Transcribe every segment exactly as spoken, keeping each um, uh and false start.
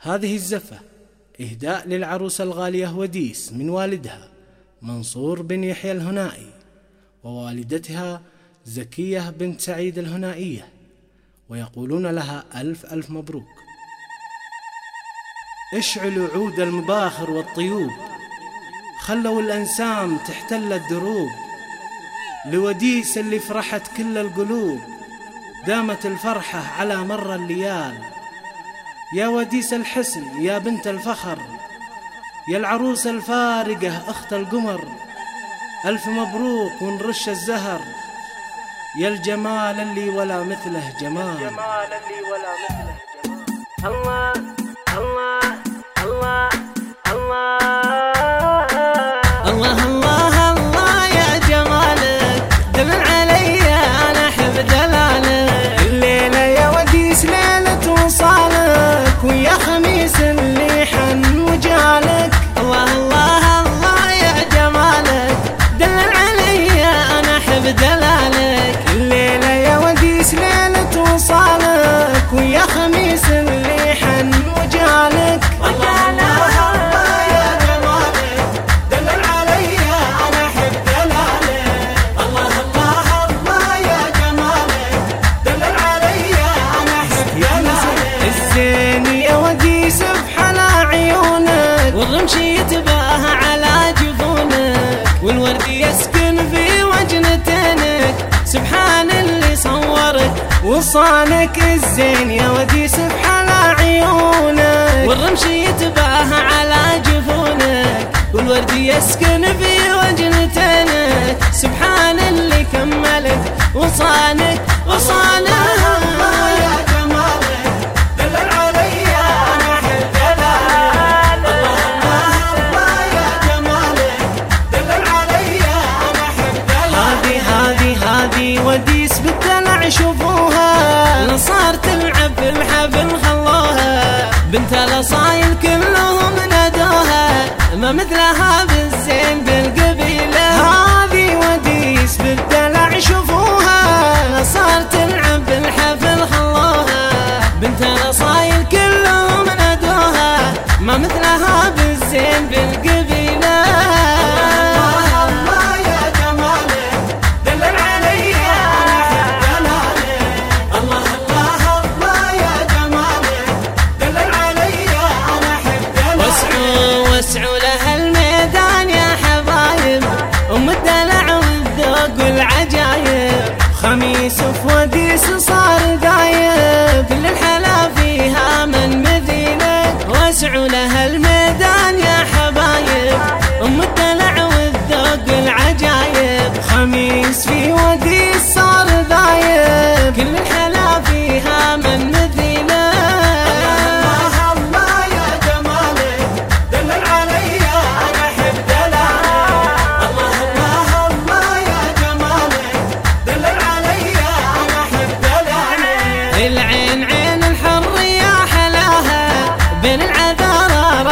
هذه الزفة إهداء للعروسة الغالية وديس من والدها منصور بن يحيى الهنائي ووالدتها زكية بنت سعيد الهنائية، ويقولون لها ألف ألف مبروك. اشعلوا عود المباخر والطيوب، خلوا الأنسام تحتل الدروب، لوديس اللي فرحت كل القلوب، دامت الفرحة على مر الليال. يا وديس الحسن يا بنت الفخر، يا العروس الفارقة أخت القمر، ألف مبروك ونرش الزهر، يا الجمال اللي ولا مثله جمال. الجمال اللي ولا مثله جمال. الله الله الله الله الله الله الله يا جمالك، دل علي أنا أحب دلالك. الليلة يا وديس ليلة وصالك، ويا خميس اللي حن وجالك. الله الله الله يا جمالك، دل علي أنا أحب دلالك. الليلة يا وديس ليلة وصالك، ويا خميس اللي حن وجالك. الله الله الله يا جمالك، دل علي أنا أحب دلالك. الله الله الله يا جمالك، دل علي أنا أحب دلالك. الزين يا وديس بحلا عيونك، والرمش يتباهى على جفونك، والورد يسكن في وجنتينك. سبحان اللي صورك وصانك. الزين يا وديس بحلا عيونك، والرمش يتباهى على جفونك، والورد يسكن في وجنتينك. سبحان اللي كملك وصانك وصانك. الله يا جمالك، دل علي أنا أحب دلالك. الله الله يا جمالك، دل علي أنا أحب دلالك. هذه هذه هذه وديس بالدلع شوفوها، نصار تلعب بالحبل خلوها، بنت الأصايل كلهم نادوها، ما مثلها بالزين بالقبيلة. هذه وديس بالدلع شوفوها، نصار تلعب بالحفل خلوها، بنت الأصايل كلهم نادوها، ما مثلها بالزين بالقبيلة. الله الله يا جمالك، دل علي أنا أحب دلالك. الله الله الله يا جمالك، دل علي أنا أحب دلالك. وسعوا وسعوا لها الميدان يا حبايب، أم الدلع والذوق والعجايب. خميس وفوديس صار دايب، كل الحلا فيها من مثيلك. وسعوا لها الميدان يا حبايب، أم الدلع والذوق والعجايب. خميس في وديس صار دايب، كل الحلا فيها من مثيلك. الله الله يا جمالك، دل علي أنا أحب دلالك. الله الله الله يا جمالك، دل علي أنا أحب دلالك. العين عين الحر يا حلاها، بين العذارى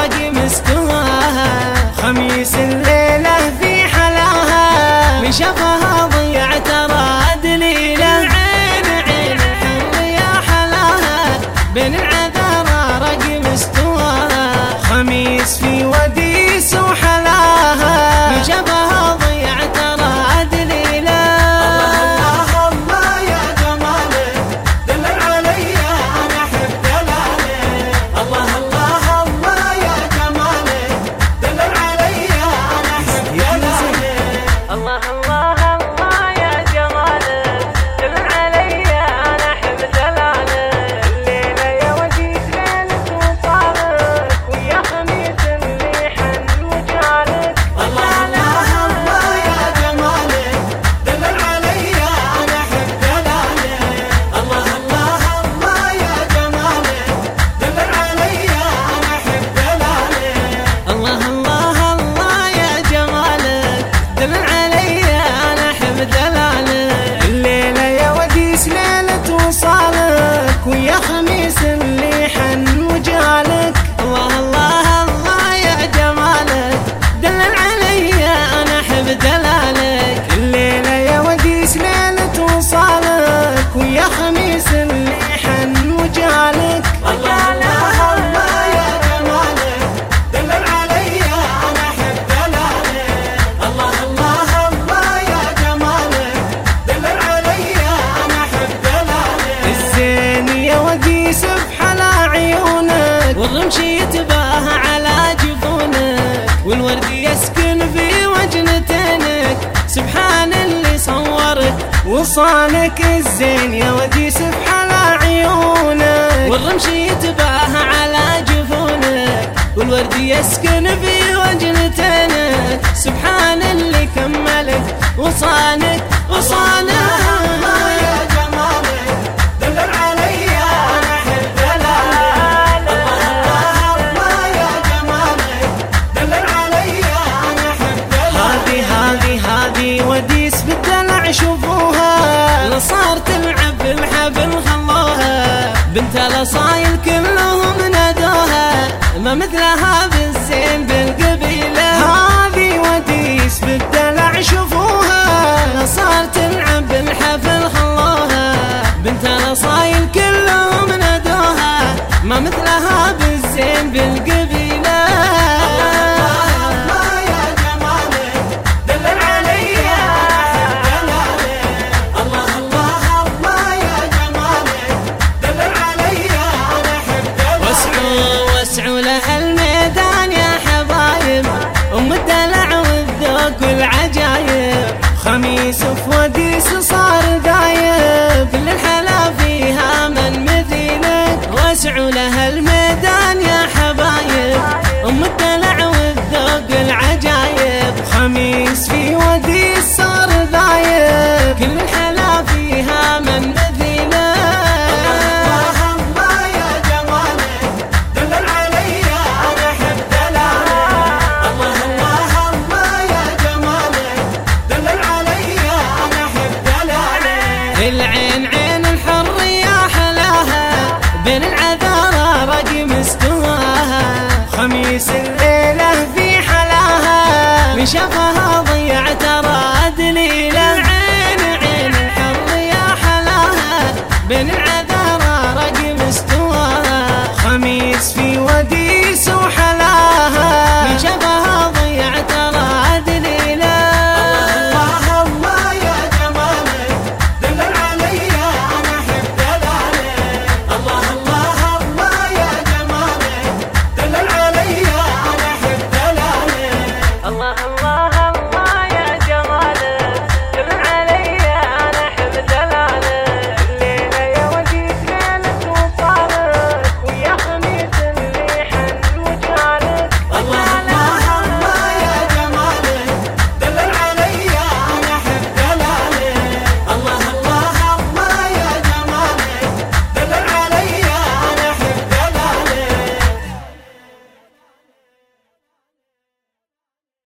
جمالك، والرمش يتباهى على جفونك، والورد يسكن في وجنتينك. سبحان اللي صورك وصانك الزين يا وديس بحلا عيونك، والرمش يتباهى على جفونك، والورد يسكن في وجنتينك. سبحان اللي كملك وصانك وصانك. يا جمالك دلل علي انا احب دلالك، الله الله يا جمالك دلل علي انا احب دلالك. هذه هذه هذه وديس بالدلع شوفوها، صار تلعب بالحبل خلوها، بنت الاصايل كلهم نادوها، ما مثلها بالزين بالقبيله. هذه وديس بالدلع شوفوها، صار تلعب بالحفل خلوها، بنت الاصايل كلهم نادوها، ما مثلها بالزين بالقبيله. الله يا جمالك دلل علي انا احب دلالك، الله الله الله يا جمالك دلل علي انا احب دلالك. وسعوا وسعوا له الميدان يا حبايب، ام الدلع والذوق والعجايب، خميس